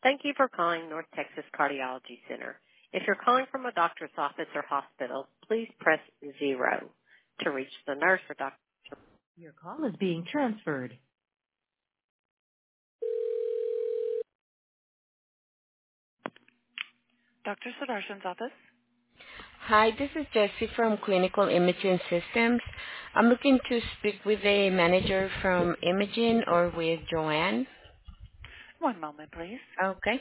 Thank you for calling North Texas Cardiology Center. If you're calling from a doctor's office or hospital, please press 0 to reach the nurse or doctor. Your call is being transferred. Dr. Sudarshan's office. Hi, this is Jessie from Clinical Imaging Systems. I'm looking to speak with a manager from Imaging or with Joanne. One moment, please. Okay.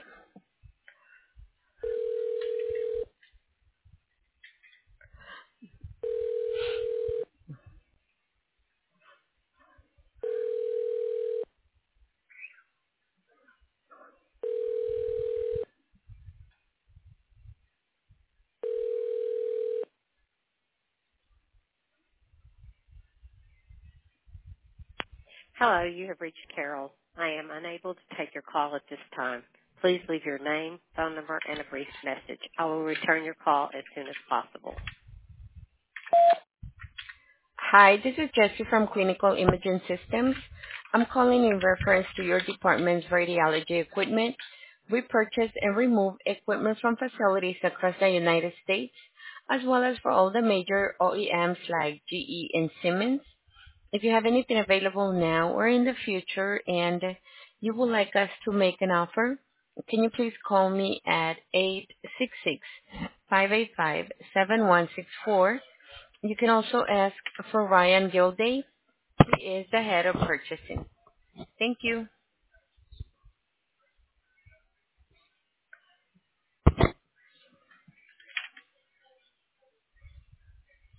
Hello, you have reached Carol. I am unable to take your call at this time. Please leave your name, phone number, and a brief message. I will return your call as soon as possible. Hi, this is Jessie from Clinical Imaging Systems. I'm calling in reference to your department's radiology equipment. We purchase and remove equipment from facilities across the United States, as well as for all the major OEMs like GE and Siemens. If you have anything available now or in the future and you would like us to make an offer, can you please call me at 866-585-7164. You can also ask for Ryan Gilday. He is the head of purchasing. Thank you.